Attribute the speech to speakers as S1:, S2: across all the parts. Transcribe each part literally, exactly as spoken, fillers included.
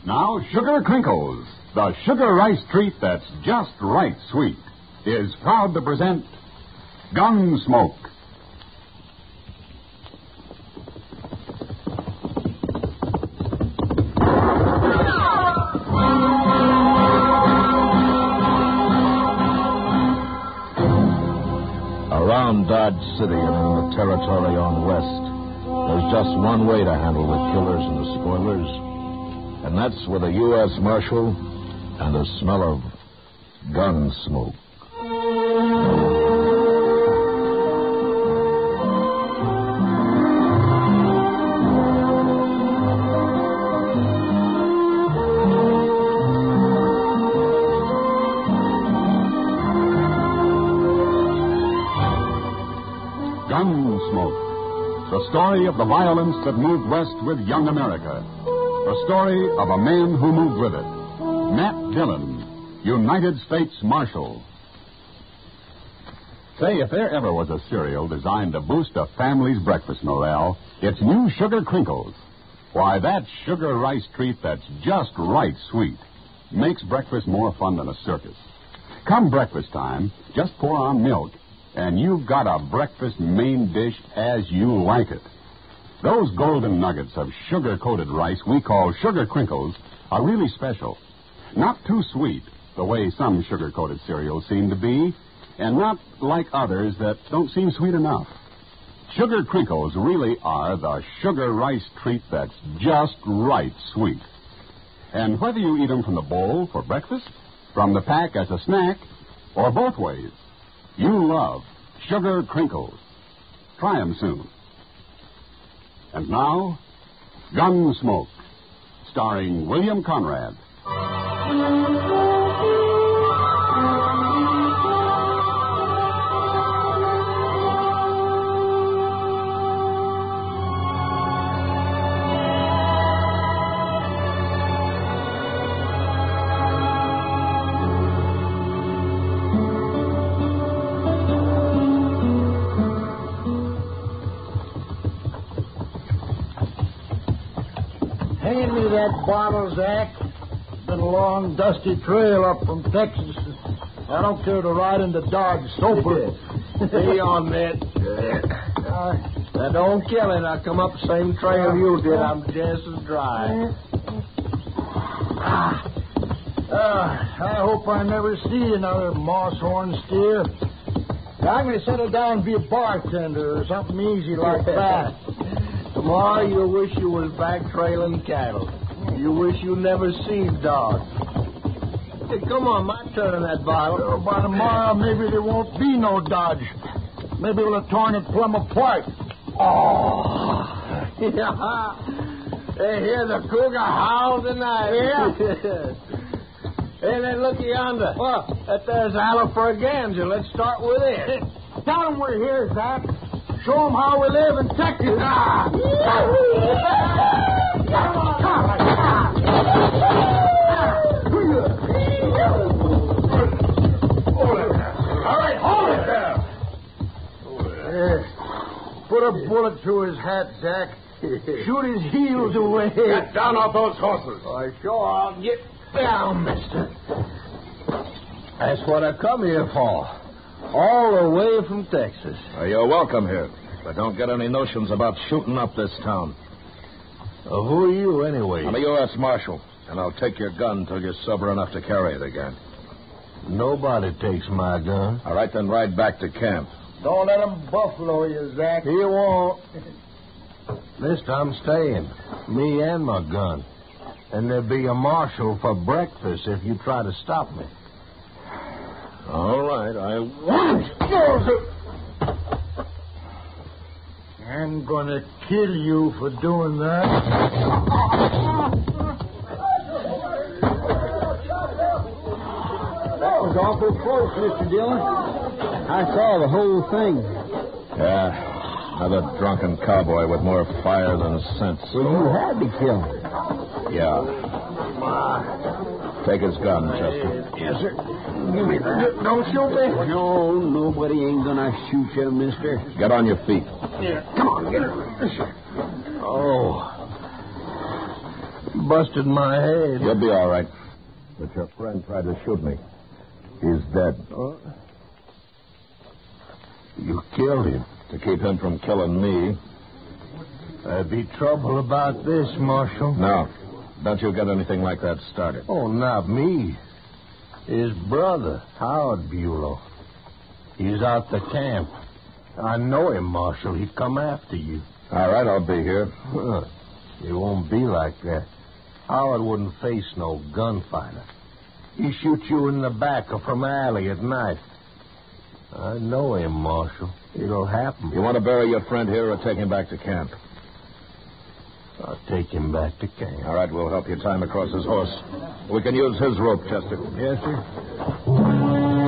S1: Now, Sugar Crinkles, the sugar rice treat that's just right sweet, is proud to present Gunsmoke.
S2: Around Dodge City and in the territory on West, there's just one way to handle the killers and the spoilers, and that's with a U S Marshal and a smell of gun smoke.
S1: Gunsmoke, the story of the violence that moved west with young America. The story of a man who moved with it. Matt Dillon, United States Marshal. Say, if there ever was a cereal designed to boost a family's breakfast morale, it's new Sugar Crinkles. Why, that sugar rice treat that's just right sweet makes breakfast more fun than a circus. Come breakfast time, just pour on milk, and you've got a breakfast main dish as you like it. Those golden nuggets of sugar-coated rice we call Sugar Crinkles are really special. Not too sweet, the way some sugar-coated cereals seem to be, and not like others that don't seem sweet enough. Sugar Crinkles really are the sugar rice treat that's just right sweet. And whether you eat them from the bowl for breakfast, from the pack as a snack, or both ways, you love Sugar Crinkles. Try them soon. And now, Gunsmoke, starring William Conrad.
S3: Hand me that bottle, Zach. It's been a long, dusty trail up from Texas. I don't care to ride into Dodge sober.
S4: Be on that. Uh, now, don't kill it. I come up the same trail you did. I'm just as dry.
S3: Uh, I hope I never see another moss-horn steer. I'm going to settle down and be a bartender or something easy like that.
S4: Tomorrow you'll wish you was back trailing cattle. You wish you never seen dogs. Hey, come on, my turn in that bottle.
S3: Oh, by tomorrow, maybe there won't be no Dodge. Maybe we'll have torn it plumb apart.
S4: Oh. Yeah. Hey, hear the cougar howl tonight.
S3: Yeah.
S4: Hey, then look yonder.
S3: What?
S4: That there's Alafraganja. Let's start with it.
S3: Tell them we're here, Zach. Show them how we live in Texas. Ah!
S4: All right, hold it there.
S3: Yeah. Put a bullet through his hat, Zach. Shoot his heels away.
S4: Get down off those horses. Why, sure, I'll get down, mister. That's what I come here for. All the way from Texas.
S2: Uh, you're welcome here, but don't get any notions about shooting up this town.
S4: Uh, who are you, anyway?
S2: I'm a U S Marshal, and I'll take your gun till you're sober enough to carry it again.
S4: Nobody takes my gun.
S2: All right, then ride back to camp.
S3: Don't let him buffalo you, Zach.
S4: He won't. This time I'm staying. Me and my gun. And there'll be a marshal for breakfast if you try to stop me. All right, I won't.
S3: I'm going to kill you for doing that. That was awful close, Mister Dillon. I saw the whole thing.
S2: Yeah, another drunken cowboy with more fire than sense.
S3: Well, you had to kill him.
S2: Yeah. Take his gun, Chester.
S3: Yes, sir. Give me that. Don't shoot me. No, nobody ain't gonna shoot you, mister.
S2: Get on your feet.
S3: Yeah. Come on, get it.
S4: Oh. busted my head.
S2: You'll be all right. But your friend tried to shoot me. He's dead.
S4: Uh, you killed him.
S2: To keep him from killing me.
S4: There'd be trouble about this, Marshal.
S2: No. Don't you get anything like that started.
S4: Oh, not me. His brother, Howard Bulow. He's out the camp. I know him, Marshal. He'd come after you.
S2: All right, I'll be here.
S4: Huh. It won't be like that. Howard wouldn't face no gunfighter. He shoots you in the back or from alley at night. I know him, Marshal. It'll happen.
S2: You want to bury your friend here or take him back to camp?
S4: I'll take him back to camp.
S2: All right, we'll help you tie him across his horse. We can use his rope, Chester.
S3: Yes, sir.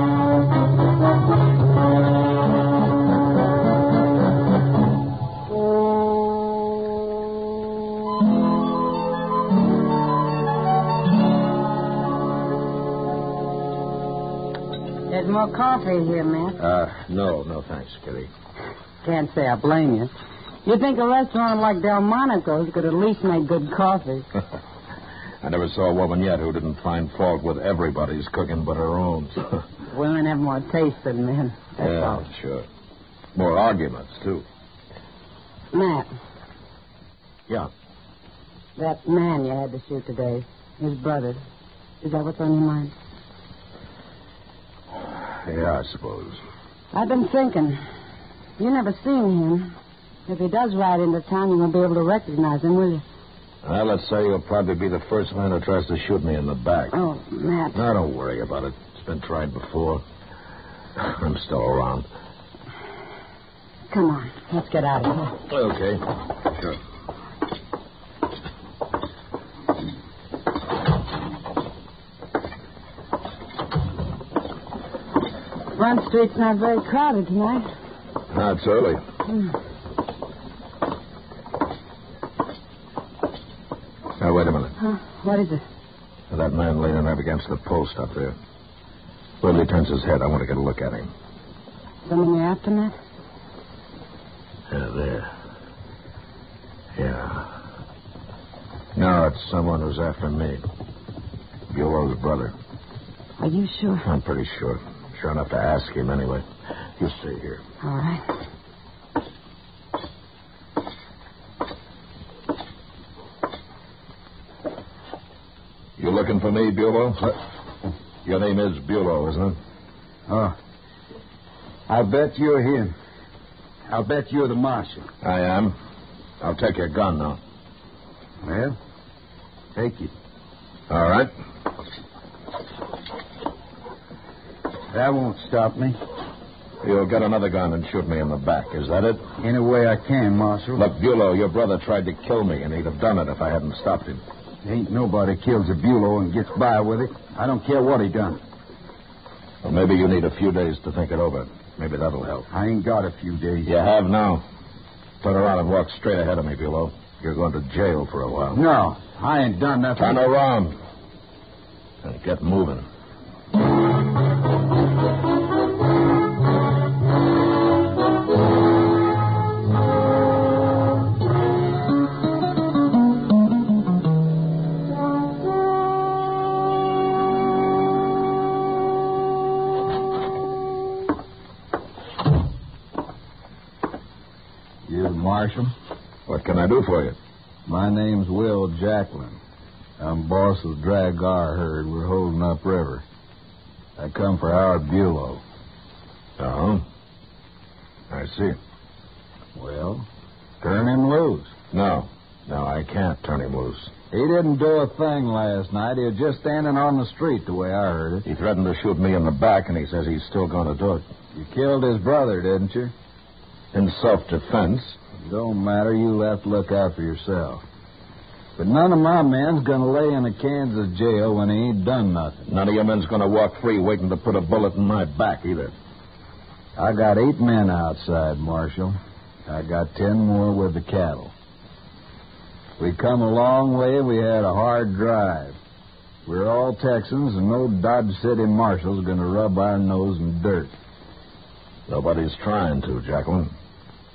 S5: There's more coffee here, Matt.
S2: Uh, no, no thanks, Kitty.
S5: Can't say I blame you. You'd think a restaurant like Delmonico's could at least make good coffee.
S2: I never saw a woman yet who didn't find fault with everybody's cooking but her own.
S5: Women have more taste than men. That's
S2: yeah,
S5: all.
S2: sure. More arguments, too.
S5: Matt,
S2: Yeah.
S5: that man you had to shoot today, his brother, is that what's on your mind?
S2: Yeah, I suppose.
S5: I've been thinking. You never seen him. If he does ride into town, you won't be able to recognize him, will you?
S2: Well, let's say you'll probably be the first man who tries to shoot me in the back.
S5: Oh, Matt.
S2: No, don't worry about it. It's been tried before. I'm still around.
S5: Come on, let's get out of here.
S2: Okay. Sure.
S5: Front Street's not very crowded tonight.
S2: No, it's early.
S5: Hmm.
S2: Now, wait a minute.
S5: Huh? What is it?
S2: That man leaning up against the post up there. When he turns his head, I want to get a look at him.
S5: Someone you're after, Matt?
S2: Yeah, there. Yeah. No, it's someone who's after me. Bulow's brother.
S5: Are you sure?
S2: I'm pretty sure. Sure enough to ask him anyway. You stay here.
S5: All right.
S2: You looking for me, Bulow? Your name is Bulow, isn't it?
S3: Oh. I'll bet you're him. I'll bet you're the marshal.
S2: I am. I'll take your gun now.
S3: Well, take it.
S2: All right.
S3: That won't stop me.
S2: You'll get another gun and shoot me in the back. Is that it?
S3: Any way I can, Marshal.
S2: Look, Bulow, your brother tried to kill me, and he'd have done it if I hadn't stopped him.
S3: Ain't nobody kills a Bulow and gets by with it. I don't care what he done.
S2: Well, maybe you need a few days to think it over. Maybe that'll help.
S3: I ain't got a few days.
S2: You have now. Turn around and walk straight ahead of me, Bulow. You're going to jail for a while.
S3: No, I ain't done nothing.
S2: Turn around. And get moving.
S3: Marshal.
S2: What can I do for you?
S3: My name's Will Jacklin. I'm boss of Drag Our herd. We're holding up river. I come for Howard Bulow.
S2: Oh? I see.
S3: Well, turn him loose.
S2: No. No, I can't turn him loose.
S3: He didn't do a thing last night. He was just standing on the street the way I heard it.
S2: He threatened to shoot me in the back, and he says he's still going to do it.
S3: You killed his brother, didn't you?
S2: In self-defense.
S3: Don't matter. You'll have to look out for yourself. But none of my men's going to lay in a Kansas jail when he ain't done nothing.
S2: None of your men's going to walk free waiting to put a bullet in my back either.
S3: I got eight men outside, Marshal. I got ten more with the cattle. We come a long way. We had a hard drive. We're all Texans, and no Dodge City marshal's going to rub our nose in dirt.
S2: Nobody's trying to, Jacqueline.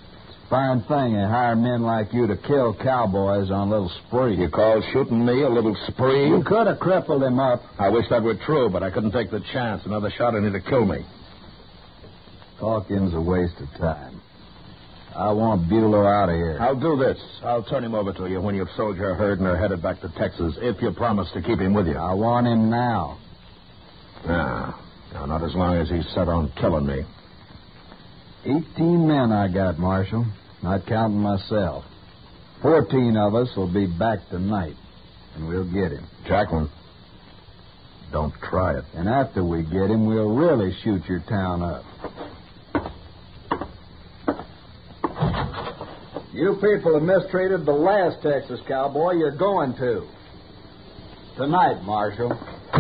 S3: Fine thing they hire men like you to kill cowboys on a little spree.
S2: You call shooting me a little spree?
S3: You could have crippled him up.
S2: I wish that were true, but I couldn't take the chance. Another shot and he'd kill me.
S3: Talking's a waste of time. I want Bulow out of here.
S2: I'll do this. I'll turn him over to you when you've sold your herd and are headed back to Texas, if you promise to keep him with you.
S3: I want him now.
S2: No. No, not as long as he's set on killing me.
S3: Eighteen men I got, Marshal, not counting myself. Fourteen of us will be back tonight, and we'll get him.
S2: Jacqueline, don't try it.
S3: And after we get him, we'll really shoot your town up. You people have mistreated the last Texas cowboy you're going to. Tonight, Marshal.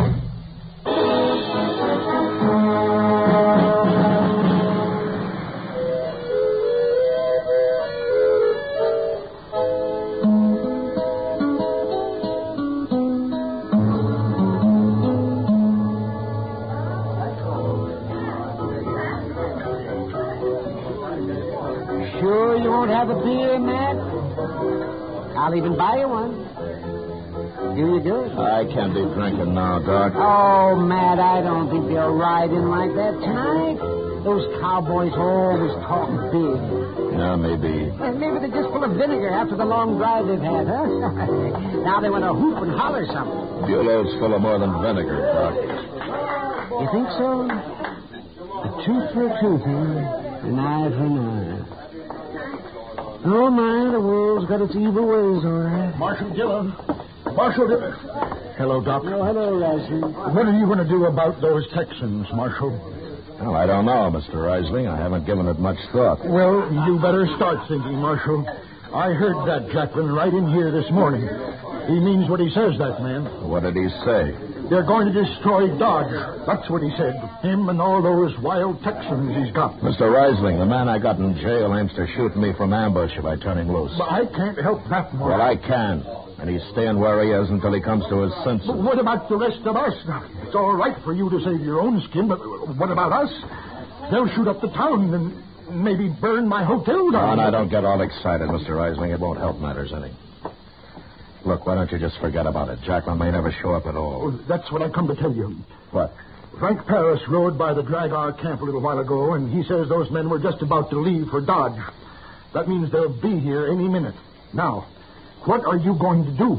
S5: Sure you won't have a beer, Matt? I'll even buy you one. Do you good?
S2: I can't be drinking now, Doc.
S5: Oh, Matt, I don't think they'll ride in like that tonight. Those cowboys always talk big.
S2: Yeah, maybe.
S5: And maybe they're just full of vinegar after the long drive they've had, huh? Now they want to hoop and holler something.
S2: Bulow's full of more than vinegar, Doc.
S5: You think so? A tooth for a tooth, huh? An eye for an eye. Oh, my, the world's got its evil ways, all right.
S6: Marshal Dillon. Marshal Dillon. Hello, Doc.
S5: Oh, hello, Risley.
S6: What are you going to do about those Texans, Marshal?
S2: Well, I don't know, Mister Risling. I haven't given it much thought.
S6: Well, you better start thinking, Marshal. I heard that Jacqueline right in here this morning. He means what he says, that man.
S2: What did he say?
S6: They're going to destroy Dodge. That's what he said. Him and all those wild Texans he's got.
S2: Mister Risling, the man I got in jail aims to shoot me from ambush if I turn him loose.
S6: But I can't help that, Marshal.
S2: Well, I can. And he's staying where he is until he comes to his senses.
S6: But what about the rest of us? It's all right for you to save your own skin, but what about us? They'll shoot up the town and maybe burn my hotel down.
S2: Oh, now, don't get all excited, Mister Risling. It won't help matters any. Look, why don't you just forget about it? Jacqueline may never show up at all.
S6: Oh, that's what I come to tell you.
S2: What?
S6: Frank Paris rode by the Dragar camp a little while ago, and he says those men were just about to leave for Dodge. That means they'll be here any minute. Now, what are you going to do?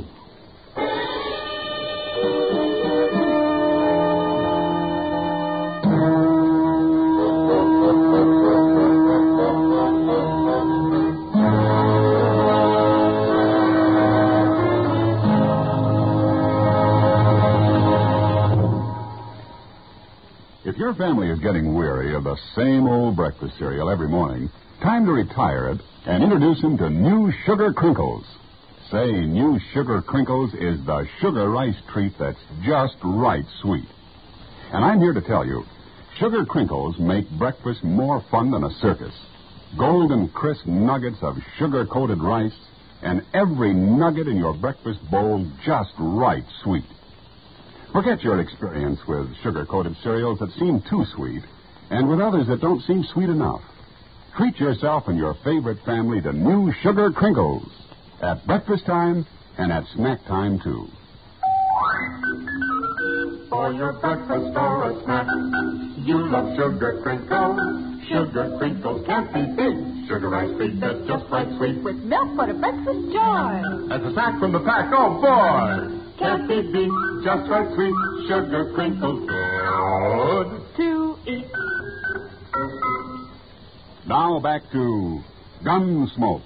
S1: If your family is getting weary of the same old breakfast cereal every morning, time to retire it and introduce them to New Sugar Crinkles. Say, New Sugar Crinkles is the sugar rice treat that's just right sweet. And I'm here to tell you, Sugar Crinkles make breakfast more fun than a circus. Golden crisp nuggets of sugar-coated rice, and every nugget in your breakfast bowl just right sweet. Forget your experience with sugar-coated cereals that seem too sweet, and with others that don't seem sweet enough. Treat yourself and your favorite family to New Sugar Crinkles at breakfast time and at snack time, too.
S7: For your breakfast or a snack, you love Sugar Crinkles. Sugar Crinkles can't be big. Sugar rice treat that's just right sweet.
S8: With milk for the breakfast joy.
S7: As a snack from the pack, oh boy! Can't be beat, just right sweet. Sugar Crinkles, good
S8: To eat.
S1: Now back to Gunsmoke.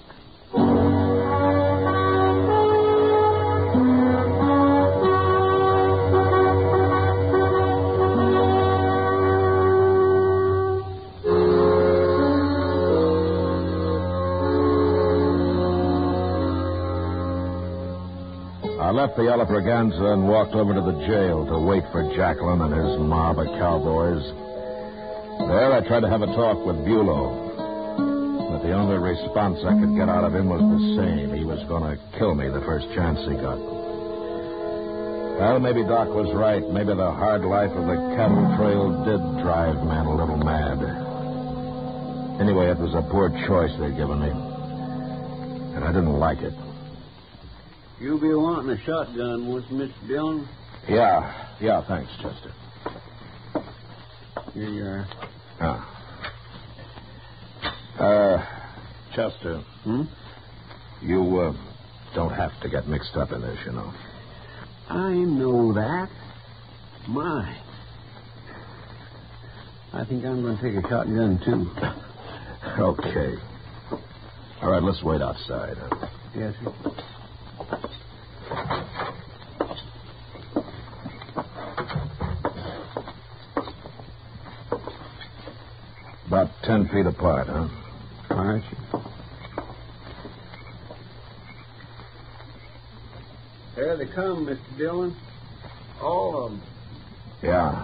S2: I left the Elephant and walked over to the jail to wait for Jacqueline and his mob of cowboys. There, I tried to have a talk with Bulow. But the only response I could get out of him was the same. He was going to kill me the first chance he got. Well, maybe Doc was right. Maybe the hard life of the cattle trail did drive man a little mad. Anyway, it was a poor choice they'd given me. and I didn't like it.
S9: You be wanting a shotgun, won't you, Mister Dillon?
S2: Yeah, yeah, thanks, Chester.
S9: Here you are.
S2: Ah. Uh, Chester.
S9: Hmm?
S2: You, uh, don't have to get mixed up in this, you know.
S9: I know that. My. I think I'm going to take a shotgun, too.
S2: Okay. All right, let's wait outside. Huh?
S9: Yes, sir.
S2: About ten feet apart, huh?
S9: All right. There they come, Mister Dillon. All of them.
S2: Yeah.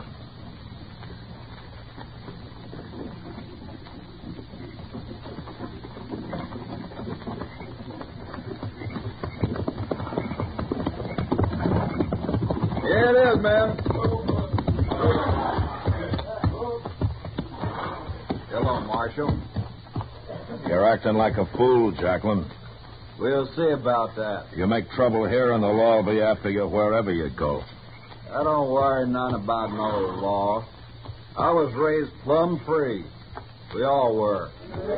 S3: Here it is, man. Hello, Marshal.
S2: You're acting like a fool, Jacqueline.
S3: We'll see about that.
S2: You make trouble here, and the law will be after you wherever you go.
S3: I don't worry none about no law. I was raised plumb free. We all were.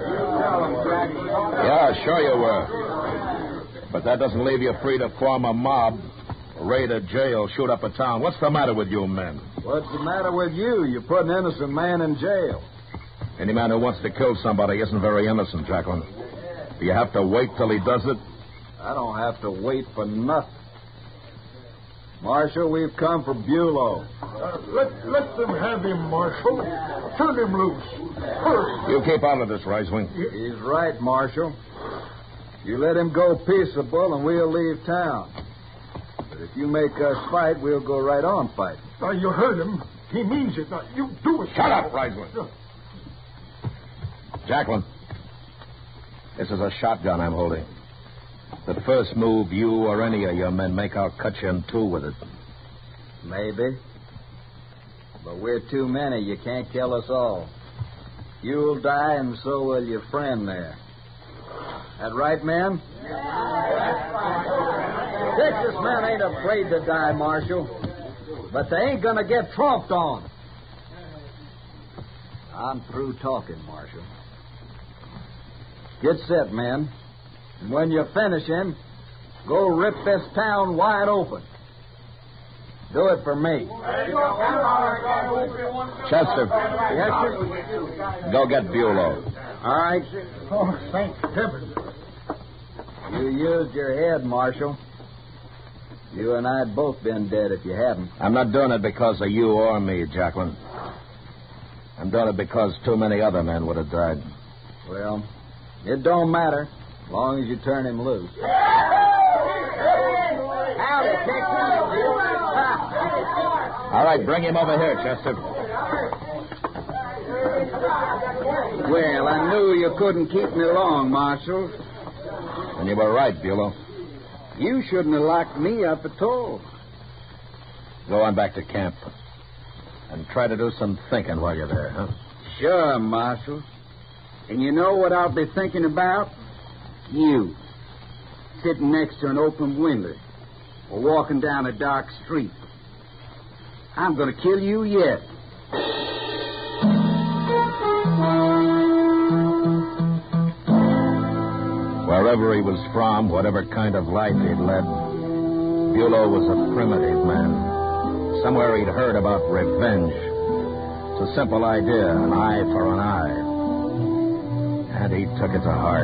S2: Yeah, sure you were. But that doesn't leave you free to form a mob, raid a jail, shoot up a town. What's the matter with you men?
S3: What's the matter with you? You put an innocent man in jail.
S2: Any man who wants to kill somebody isn't very innocent, Jacqueline. Do you have to wait till he does it?
S3: I don't have to wait for nothing. Marshal, we've come for Bulow.
S6: Uh, let, let them have him, Marshal. Turn him loose. Hurry.
S2: You keep out of this, Risewing.
S3: He's right, Marshal. You let him go peaceable and we'll leave town. But if you make us fight, we'll go right on fighting.
S6: Now, you heard him. He means it. Now, you do it.
S2: Shut up, Risewing. Jacqueline, this is a shotgun I'm holding. The first move you or any of your men make, I'll cut you in two with it.
S3: Maybe. But we're too many. You can't kill us all. You'll die, and so will your friend there. That right, men? Texas men ain't afraid to die, Marshal. But they ain't gonna get trumped on. I'm through talking, Marshal. Get set, men. And when you finish him, go rip this town wide open. Do it for me.
S2: Chester.
S3: Yes, sir?
S2: Go get Bulow.
S3: All right.
S6: Oh, thank heaven.
S3: You used your head, Marshal. You and I'd both been dead if you hadn't.
S2: I'm not doing it because of you or me, Jacqueline. I'm doing it because too many other men would have died.
S3: Well, it don't matter, as long as you turn him loose. Howdy, Texas.
S2: All right, bring him over here, Chester.
S3: Well, I knew you couldn't keep me long, Marshal.
S2: And you were right, Bulow.
S3: You shouldn't have locked me up at all.
S2: Go on back to camp. And try to do some thinking while you're there, huh?
S3: Sure, Marshal. And you know what I'll be thinking about? You. Sitting next to an open window. Or walking down a dark street. I'm going to kill you yet.
S2: Wherever he was from, whatever kind of life he'd led, Bulow was a primitive man. Somewhere he'd heard about revenge. It's a simple idea, an eye for an eye. And he took it to heart.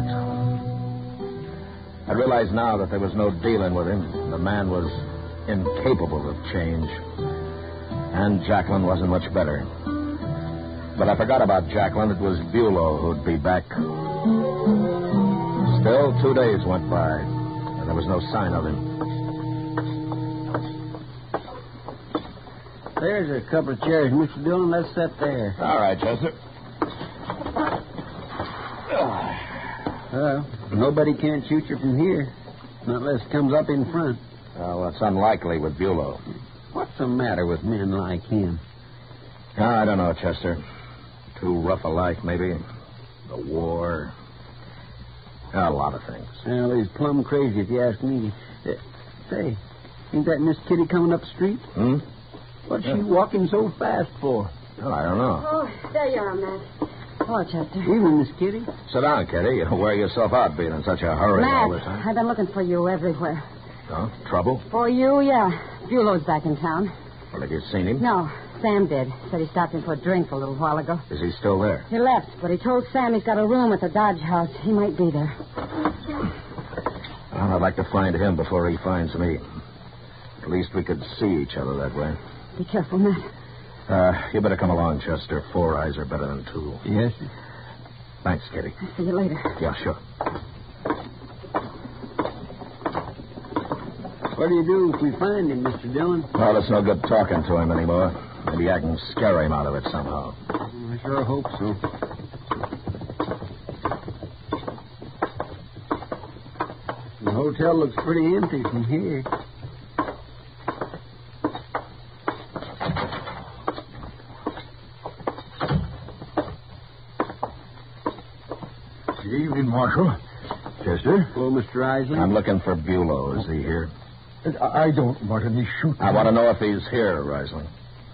S2: I realized now that there was no dealing with him. The man was incapable of change. And Jacqueline wasn't much better. But I forgot about Jacqueline. It was Bulow who'd be back. Still, two days went by, and there was no sign of him.
S9: There's a couple of chairs, Mister Dillon. Let's sit there.
S2: All right, Chester.
S9: Well, nobody can't shoot you from here, not unless it comes up in front.
S2: Well, that's unlikely with Bulow.
S9: What's the matter with men like him?
S2: Oh, I don't know, Chester. Too rough a life, maybe. The war. A lot of things.
S9: Well, he's plumb crazy if you ask me. Uh, say, ain't that Miss Kitty coming up the street?
S2: Hmm?
S9: What's
S2: Yeah.
S9: she walking so fast for?
S2: Oh, I don't know.
S8: Oh, there you are, Matt. Hello, Chester.
S9: Evening, Miss Kitty.
S2: Sit down, Kitty. You wear yourself out being in such a hurry all the
S8: Matt,
S2: time.
S8: I've been looking for you everywhere.
S2: Oh, trouble?
S8: For you, yeah. Bulow's back in town.
S2: Well, have you seen him?
S8: No, Sam did. Said he stopped in for a drink a little while ago.
S2: Is he still there?
S8: He left, but he told Sam he's got a room at the Dodge House. He might be there.
S2: Well, I'd like to find him before he finds me. At least we could see each other that way.
S8: Be careful, Matt.
S2: Uh, you better come along, Chester. Four eyes are better than two.
S9: Yes, sir.
S2: Thanks, Kitty.
S8: I'll see you later.
S2: Yeah, sure.
S9: What do you do if we find him, Mister Dillon?
S2: Well, it's no good talking to him anymore. Maybe I can scare him out of it somehow.
S9: I sure hope so. The hotel looks pretty empty from here.
S6: Good evening, Marshal. Chester?
S9: Hello, Mister Isley.
S2: I'm looking for Bulow. Is he here?
S6: I I don't want any shooting.
S2: I want to know if he's here, Rising.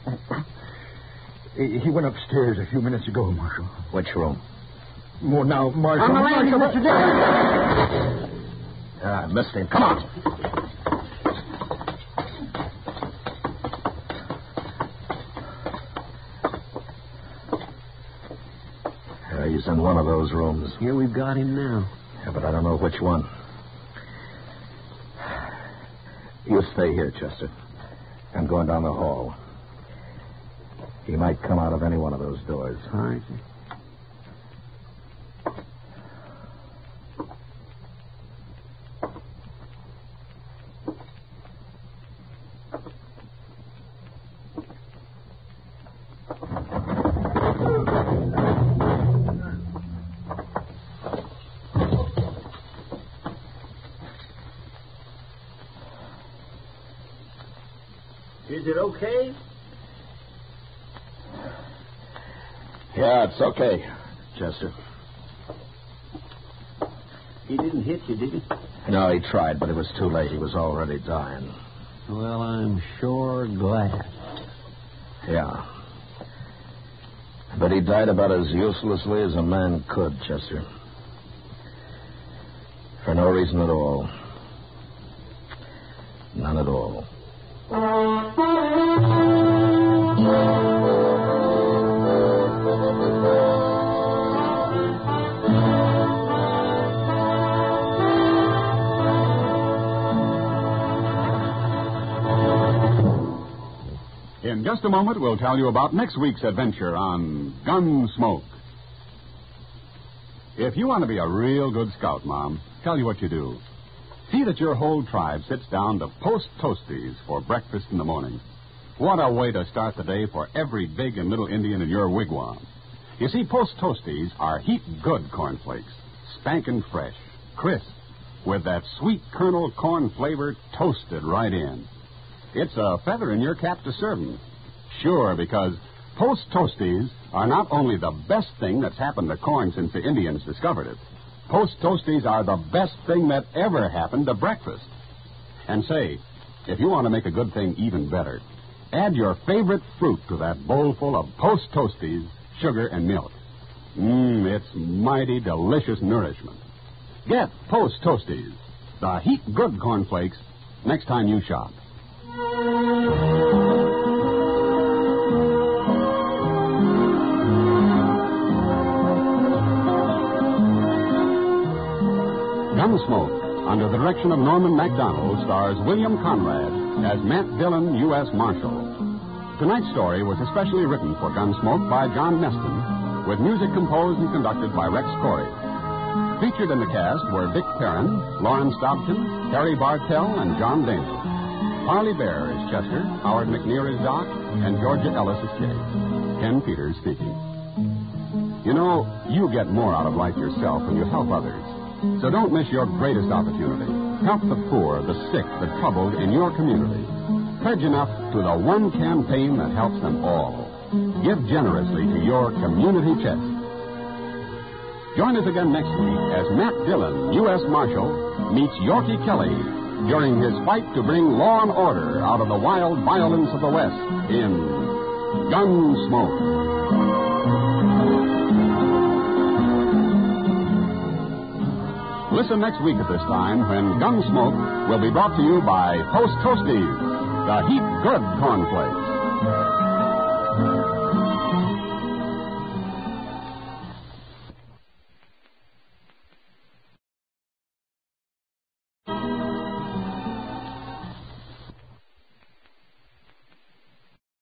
S6: He he went upstairs a few minutes ago, Marshal.
S2: Which room?
S6: Well, now, Marshal.
S8: On the landing,
S6: Marshal,
S8: Mister
S2: Ah, I missed him. Come on. Yeah, he's in one of those rooms.
S9: Here we've got him now.
S2: Yeah, but I don't know which one. You stay here, Chester. I'm going down the hall. He might come out of any one of those doors.
S9: All right, sir. Is it okay?
S2: Yeah, it's okay, Chester.
S9: He didn't hit you, did he?
S2: No, he tried, but it was too late. He was already dying.
S9: Well, I'm sure glad.
S2: Yeah. But he died about as uselessly as a man could, Chester. For no reason at all. None at all.
S1: In just a moment, we'll tell you about next week's adventure on Gunsmoke. If you want to be a real good scout, Mom, tell you what you do. See that your whole tribe sits down to Post Toasties for breakfast in the morning. What a way to start the day for every big and little Indian in your wigwam. You see, Post Toasties are heap good cornflakes, spankin' fresh, crisp, with that sweet kernel corn flavor toasted right in. It's a feather in your cap to serve 'em. Sure, because Post Toasties are not only the best thing that's happened to corn since the Indians discovered it. Post Toasties are the best thing that ever happened to breakfast. And say, if you want to make a good thing even better, add your favorite fruit to that bowl full of Post Toasties, sugar, and milk. Mmm, it's mighty delicious nourishment. Get Post Toasties, the heap good cornflakes, next time you shop. Gunsmoke, under the direction of Norman MacDonald, stars William Conrad as Matt Dillon, U S Marshal. Tonight's story was especially written for Gunsmoke by John Neston, with music composed and conducted by Rex Corey. Featured in the cast were Dick Perrin, Lawrence Dobkin, Harry Bartell, and John Dana. Harley Bear is Chester, Howard McNear is Doc, and Georgia Ellis is Kitty. Ken Peters speaking. You know, you get more out of life yourself when you help others. So don't miss your greatest opportunity. Help the poor, the sick, the troubled in your community. Pledge enough to the one campaign that helps them all. Give generously to your community chest. Join us again next week as Matt Dillon, U S Marshal, meets Yorkie Kelly during his fight to bring law and order out of the wild violence of the West in Gunsmoke. Listen next week at this time when Gunsmoke will be brought to you by Post Toasties, the heap good cornflakes.